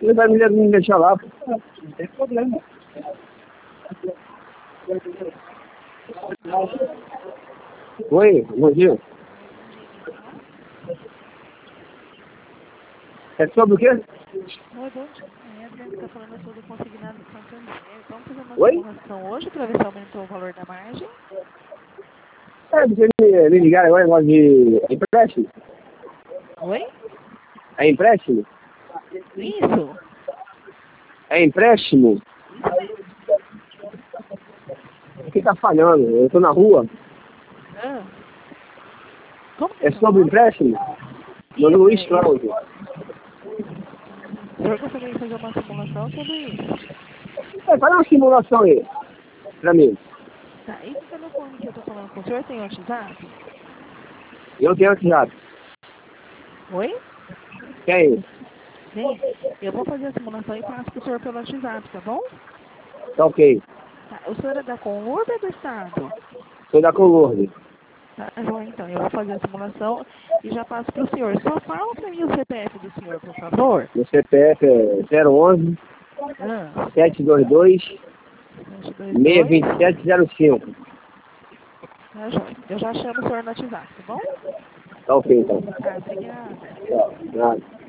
Ele vai me deixar lá. Não tem problema. Oi, bom dia. É sobre o quê? Oi, bom dia. É a Adriana que está falando, eu sou do Consignado de Santander. Vamos fazer uma Oi? simulação hoje para ver se aumentou o valor da margem. Você me ligaram agora, negócio de empréstimo? Oi? É empréstimo? Isso? É empréstimo? O que tá falhando? Eu tô na rua. Ah. Como que É é seu sobre nome? empréstimo? Meu Isso, nome é Luiz é isso. Cláudio. O senhor gostaria de fazer uma simulação sobre isso? Faz uma simulação aí, pra mim. Tá, esse telefone que eu tô falando com o senhor tem WhatsApp? Eu tenho WhatsApp. Oi? Tem? Tem? Eu vou fazer a simulação e passo pro senhor pelo WhatsApp, tá bom? Tá ok. Tá, o senhor é da Conurb ou do Estado? Sou da Colorde. Tá, João, então, eu vou fazer a simulação e já passo pro senhor. Só fala pra mim o CPF do senhor, por favor. Meu CPF é 011 Ah, 722 722. 62705. Tá, João. Eu já chamo o senhor no WhatsApp, tá bom? Tá ok, então. Tá, obrigada. Tá, nada.